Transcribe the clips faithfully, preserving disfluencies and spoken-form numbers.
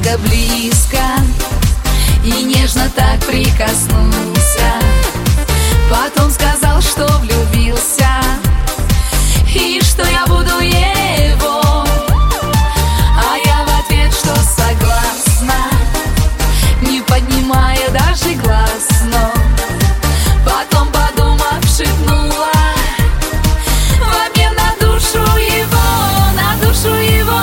немного близко и нежно так прикоснулся. Потом сказал, что влюбился и что я буду его, а я в ответ, что согласна, не поднимая даже глаз. Но потом, подумав, шепнула в обмен на душу его, на душу его.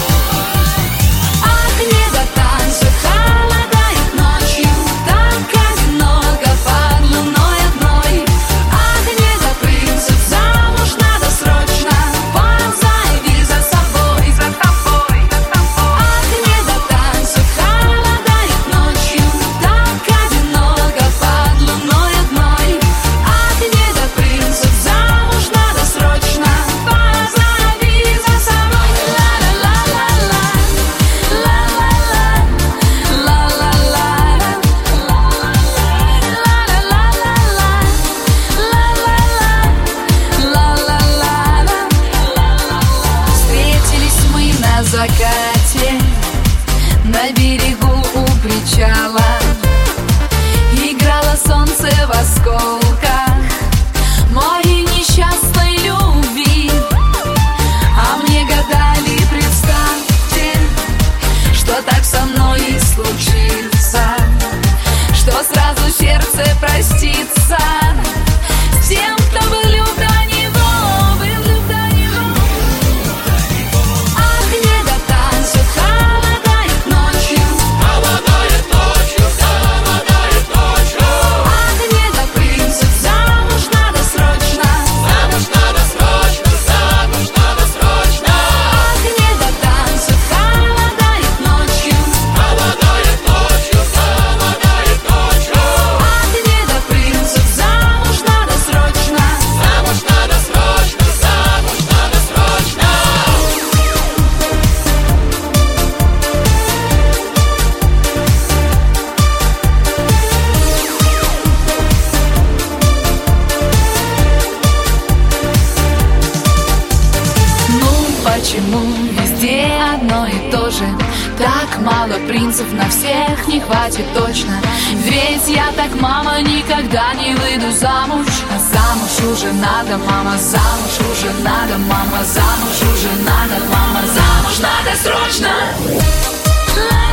Ах, небо танцует, холодает ночью, так одиноко под луной одной. Ах, небо принцев, замуж надо срочно, позови за собой, за тобой, за тобой. Ах, небо танцует, холодает ночью, так одиноко под луной одной. Ах, небо принцев, замуж надо срочно, позови за собой. Ла-ла-ла-ла-ла, встретились мы на закате, на берегу у причала. Играло солнце в осколках моей несчастной любви, а мне гадали, представьте, что так со мной и случится, что сразу сердце простится с тем, кто был люб до него, был люб до него. Ах, небо танцует, холодает ночью, Холодает ночью, холодает ночью. ах, небо принцев, замуж надо срочно, Замуж надо срочно, замуж надо срочно. ах, небо танцует, холодает ночью, Холодает ночью, холодает ночью. ах, небо принцев, замуж надо срочно. Замуж надо срочно, замуж надо срочно. Ну почему везде одно и то же? Так мало принцев, на всех не хватит точно. Ведь я так, мама, никогда не выйду замуж. А замуж уже надо, мама, замуж уже надо, мама, замуж уже надо, мама, замуж надо срочно.